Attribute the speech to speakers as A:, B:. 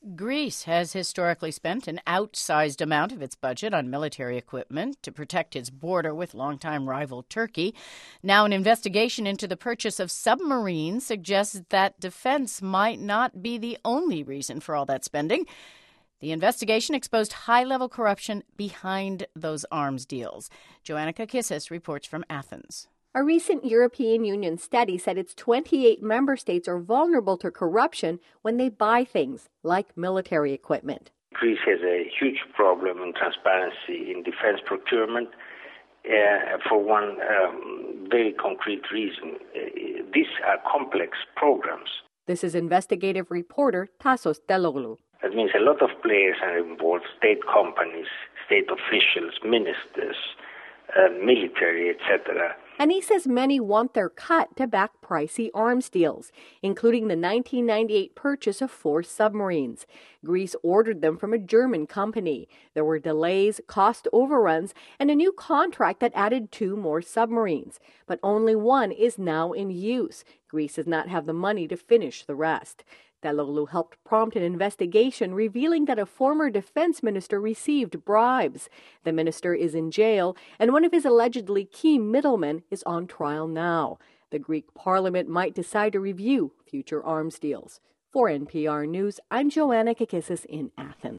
A: Greece has historically spent an outsized amount of its budget on military equipment to protect its border with longtime rival Turkey. Now, an investigation into the purchase of submarines suggests that defense might not be the only reason for all that spending. The investigation exposed high-level corruption behind those arms deals. Joanna Kakissis reports from Athens.
B: A recent European Union study said its 28 member states are vulnerable to corruption when they buy things like military equipment.
C: Greece has a huge problem in transparency in defense procurement for one very concrete reason. These are complex programs.
B: This is investigative reporter Tassos Deloglu.
C: That means a lot of players are involved: state companies, state officials, ministers, military, etc.
B: And he says many want their cut to back pricey arms deals, including the 1998 purchase of 4 submarines. Greece ordered them from a German company. There were delays, cost overruns, and a new contract that added 2 more submarines. But only one is now in use. Greece does not have the money to finish the rest. Deloglu helped prompt an investigation revealing that a former defense minister received bribes. The minister is in jail, and one of his allegedly key middlemen is on trial now. The Greek parliament might decide to review future arms deals. For NPR News, I'm Joanna Kakissis in Athens.